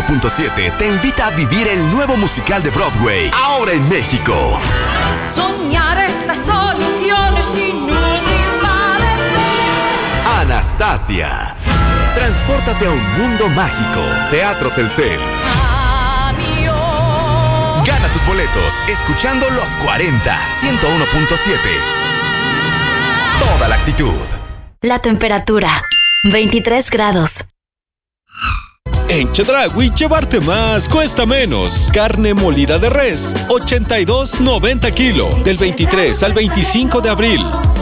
101.7 te invita a vivir el nuevo musical de Broadway, ahora en México. Sognare la soluzione sin ultimare. Anastasia. Transpórtate a un mundo mágico. Teatro Telcel. Gana tus boletos escuchando Los 40, 101.7. Toda la actitud. La temperatura, 23 grados. En Chedraui, llevarte más cuesta menos. Carne molida de res, 82.90 kilo, del 23 al 25 de abril.